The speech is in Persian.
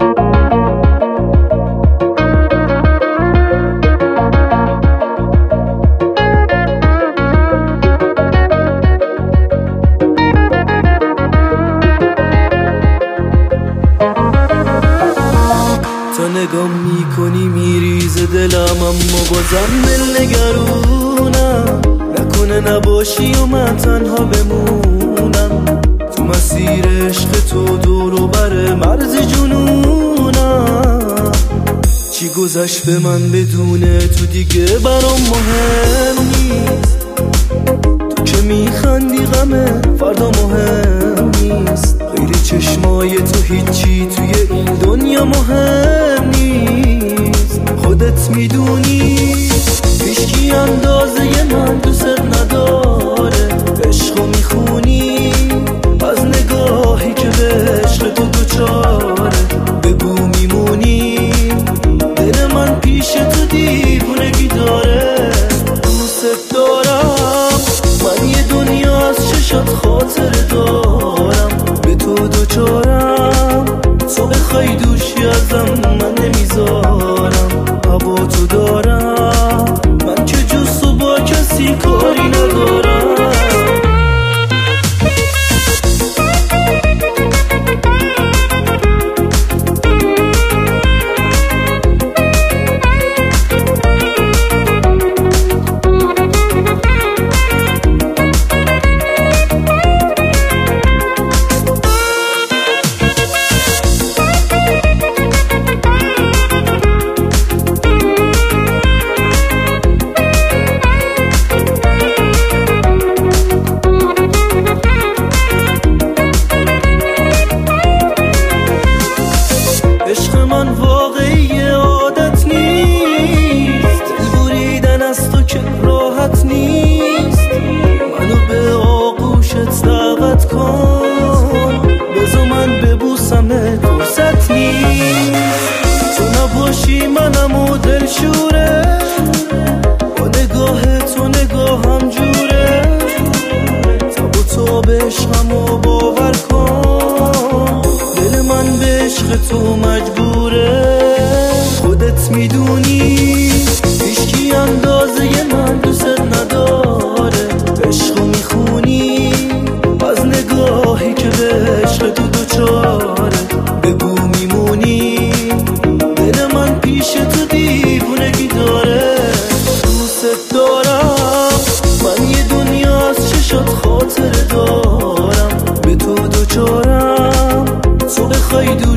نگاه میکنی میریزه دلم، اما بازم دل نگرونم نکنه نباشی و من تنها بمونم. تو مسیر عشق تو دور و بر مرز جنونم. چی گذشت به من بدونه تو دیگه برام مهم نیست. تو که میخندی غمه فردا مهم نیست. غیر چشمای تو هیچی توی این دنیا مهم نیست. خودت میدونی هیچکی اندازه من دوست نداره. عشقو میخونی از نگاهی که به عشق تو دوچاره. بگو میمونی دل من پیش تو دیوونگی داره. دوست دارم من یه دنیا از چشات خاطر دارم. به تو دوچارم تو بخوای دوشی ازم من نمیذارم. هوا تو دارم من که جز تو با کسی کاری ندارم. عشق من واقعی عادت نیست. دل بریدن از تو که راحت نیست. منو به آغوشت دعوت کن. بذار من ببوسمت فرصت نیست. تو نباشی منم و دلشوره. با نگاه تو نگاهم جوره. تب و تاب عشقمو باور کن. دل من به عشق تو مجبوره. خودت میدونی هیچکی اندازه من دوست نداره. عشقو میخونی از نگاهی که به عشق تو دوچاره. بگو میمونی دل من پیش تو دیوونگی داره. دوست دارم من یه دنیا از چشات خاطر دارم. به تو دوچارم تو بخوای